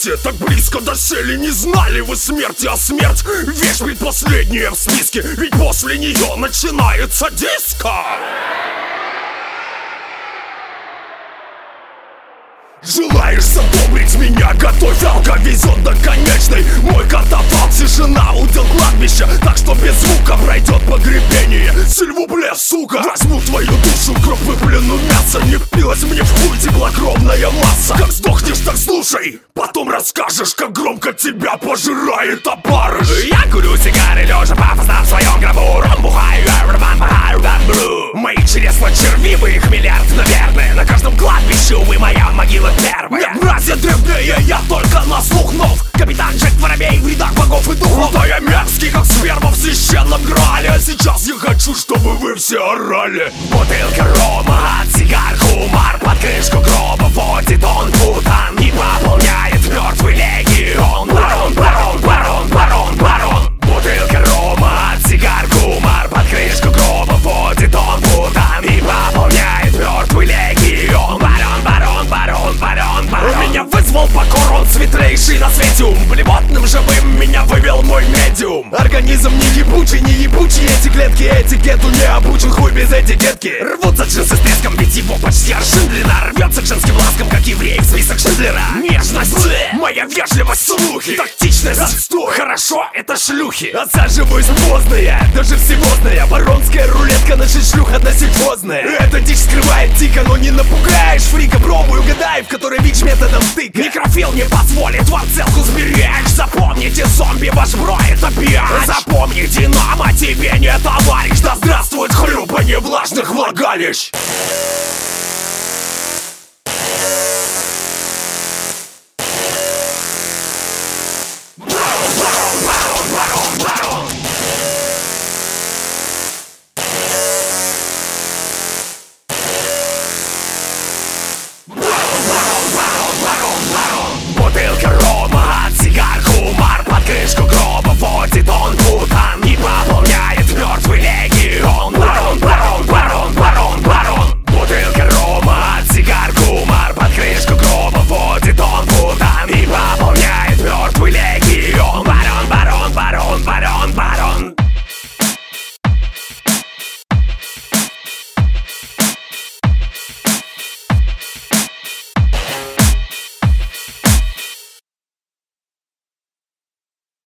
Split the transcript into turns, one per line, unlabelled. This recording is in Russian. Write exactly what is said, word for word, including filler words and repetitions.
смерти так близко досели, не знали вы смерти, а смерть вещь предпоследняя в списке, ведь после нее начинается диско. Желаешь задобрить меня? Готовь, алка везет до конечной. Мой катафалк, тишина, удел кладбища, так что без звука пройдет погребение. Сильвупле, сука, возьму твою душу, кровь выплюну мясо. Не впилась мне в хуй теплокровная масса. Как сдохнешь, так слушай, потом расскажешь, как громко тебя пожирает опарыш.
Я курю сигары, лежа пафосно в своем гробу. Ром бухаю, эврман, махаю, дамблю. Мои чресла червивые, их миллиард, наверное. На каждом кладбище, увы, моя могила первая.
Нет, братья древнее, я только на слух нов.
Капитан Джек Воробей в рядах богов и духов.
Да я мерзкий, как сперма в священном грале. А сейчас я хочу, чтобы вы все орали.
Бутылка рома, от сигар хумар. Под крышку гроба водит он путан и пополняет мертвый легион. Барон, барон, барон, барон, барон. Бутылка рома, от сигар хумар. Под крышку гроба водит он путан и пополняет мертвый легион. Барон, барон, барон, барон, барон.
Меня вызвал покор, он светлейший на свете ум. Блевотным живым меня вывел мой медиум. Организм не ебучий, не ебучий. Эти клетки этикету не обучен, хуй без этикетки.
Рвутся джинсы с треском, ведь его почти аршин длина. Рвется к женским ласкам, как еврей в список Шиндлера. Нежность, моя вежливость, слухи, тактичность,
отстой.
Хорошо, это шлюхи.
Отсаживаюсь поздная, даже всевозная. Баронская рулетка, наша шлюха односельхозная. Эта дичь скрывает дико, но не напугаешь фрика. Пробуй, угадай, в которой ВИЧ методом стыка.
Некрофил не позволит вам целку сберечь. Запомните, зомби, ваш бро это пиач. Запомни, Динамо тебе не товарищ.
Да здравствует хлюпанье влажных влагалищ.